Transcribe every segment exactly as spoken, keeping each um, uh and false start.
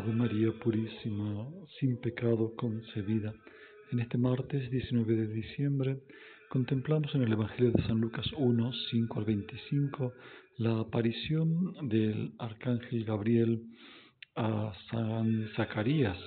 Ave María Purísima, sin pecado concebida. En este martes diecinueve de diciembre contemplamos en el Evangelio de San Lucas uno, cinco al veinticinco la aparición del arcángel Gabriel a San Zacarías,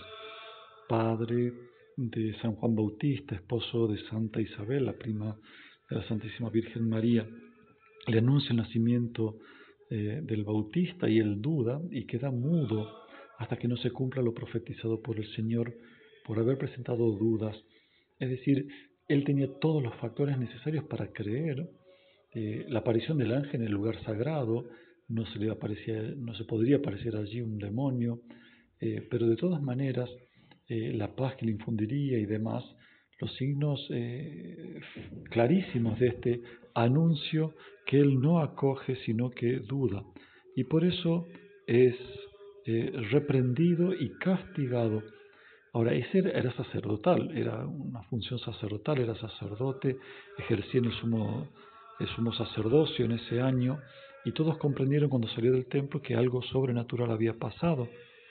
padre de San Juan Bautista, esposo de Santa Isabel, la prima de la Santísima Virgen María. Le anuncia el nacimiento eh, del Bautista y él duda y queda mudo hasta que no se cumpla lo profetizado por el Señor por haber presentado dudas. Es decir, él tenía todos los factores necesarios para creer. Eh, la aparición del ángel en el lugar sagrado, no se, le aparecía, no se podría aparecer allí un demonio, eh, pero de todas maneras, eh, la paz que le infundiría y demás, los signos eh, clarísimos de este anuncio que él no acoge, sino que duda. Y por eso es eh, reprendido y castigado. Ahora, ese era, era sacerdotal, era una función sacerdotal, era sacerdote, ejercía el sumo, el sumo sacerdocio en ese año, y todos comprendieron cuando salió del templo que algo sobrenatural había pasado.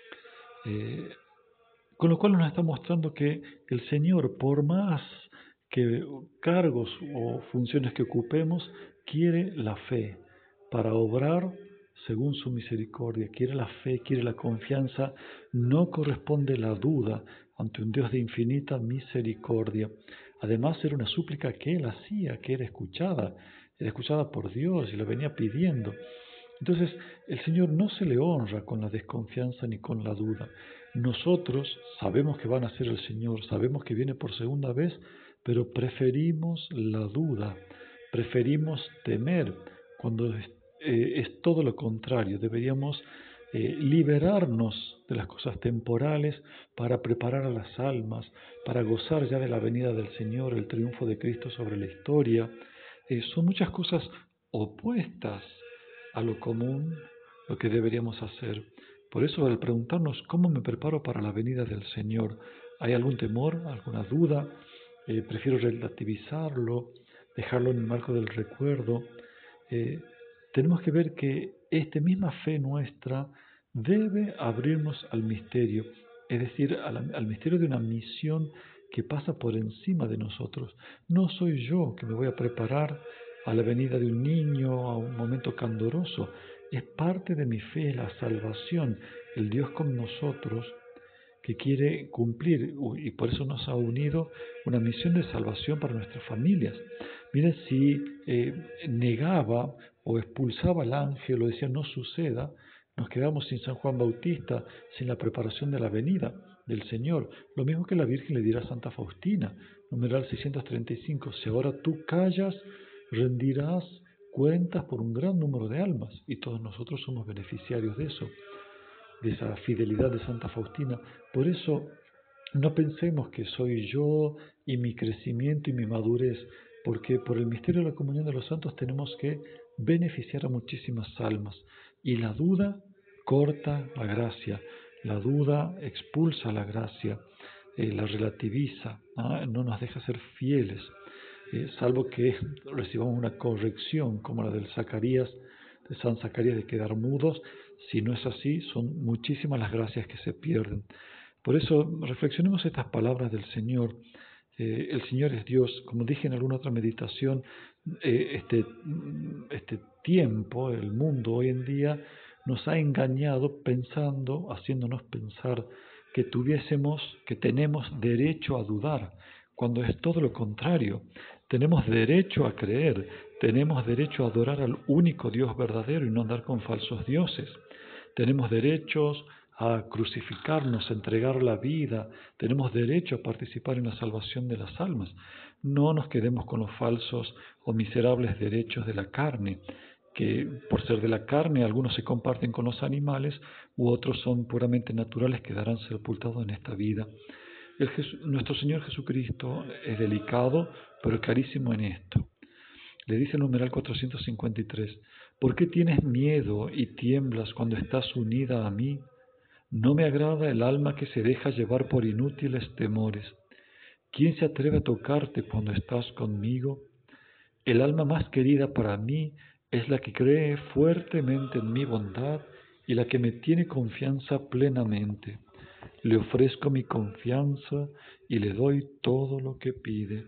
Eh, con lo cual nos está mostrando que el Señor, por más que cargos o funciones que ocupemos, quiere la fe para obrar según su misericordia, quiere la fe, quiere la confianza, no corresponde la duda ante un Dios de infinita misericordia. Además era una súplica que él hacía, que era escuchada, era escuchada por Dios y la venía pidiendo. Entonces el Señor no se le honra con la desconfianza ni con la duda. Nosotros sabemos que va a nacer el Señor, sabemos que viene por segunda vez, pero preferimos la duda, preferimos temer cuando es, eh, es todo lo contrario. Deberíamos eh, liberarnos de las cosas temporales para preparar a las almas, para gozar ya de la venida del Señor, el triunfo de Cristo sobre la historia. Eh, son muchas cosas opuestas a lo común, lo que deberíamos hacer. Por eso, al preguntarnos cómo me preparo para la venida del Señor, ¿hay algún temor, alguna duda? Eh, prefiero relativizarlo, dejarlo en el marco del recuerdo. Eh, tenemos que ver que esta misma fe nuestra debe abrirnos al misterio, es decir, al, al misterio de una misión que pasa por encima de nosotros. No soy yo que me voy a preparar a la venida de un niño, a un momento candoroso. Es parte de mi fe, la salvación, el Dios con nosotros, que quiere cumplir, y por eso nos ha unido, una misión de salvación para nuestras familias. Miren, si eh, negaba o expulsaba al ángel o decía no suceda, nos quedamos sin San Juan Bautista, sin la preparación de la venida del Señor. Lo mismo que la Virgen le dirá a Santa Faustina, numeral seiscientos treinta y cinco, si ahora tú callas, rendirás cuentas por un gran número de almas, y todos nosotros somos beneficiarios de eso, de esa fidelidad de Santa Faustina. Por eso no pensemos que soy yo y mi crecimiento y mi madurez, porque por el misterio de la comunión de los santos tenemos que beneficiar a muchísimas almas, y la duda corta la gracia, la duda expulsa la gracia, eh, la relativiza, ¿ah? No nos deja ser fieles, eh, salvo que recibamos una corrección como la del Zacarías, de San Zacarías, de quedar mudos. Si no es así, son muchísimas las gracias que se pierden. Por eso reflexionemos estas palabras del Señor. Eh, el Señor es Dios. Como dije en alguna otra meditación, eh, este, este tiempo, el mundo hoy en día, nos ha engañado pensando, haciéndonos pensar que tuviésemos, que tenemos derecho a dudar, cuando es todo lo contrario. Tenemos derecho a creer, tenemos derecho a adorar al único Dios verdadero y no andar con falsos dioses. Tenemos derechos a crucificarnos, a entregar la vida, tenemos derecho a participar en la salvación de las almas. No nos quedemos con los falsos o miserables derechos de la carne, que por ser de la carne algunos se comparten con los animales u otros son puramente naturales, quedarán sepultados en esta vida. El Jesús, nuestro Señor Jesucristo es delicado, pero clarísimo en esto. Le dice el numeral cuatrocientos cincuenta y tres, ¿por qué tienes miedo y tiemblas cuando estás unida a mí? No me agrada el alma que se deja llevar por inútiles temores. ¿Quién se atreve a tocarte cuando estás conmigo? El alma más querida para mí es la que cree fuertemente en mi bondad y la que me tiene confianza plenamente. Le ofrezco mi confianza y le doy todo lo que pide.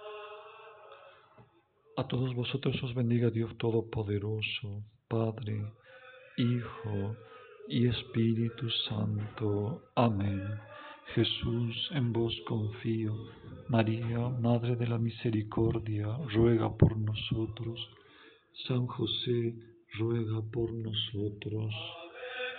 A todos vosotros os bendiga Dios Todopoderoso, Padre, Hijo y Espíritu Santo. Amén. Jesús, en vos confío. María, Madre de la Misericordia, ruega por nosotros. San José, ruega por nosotros.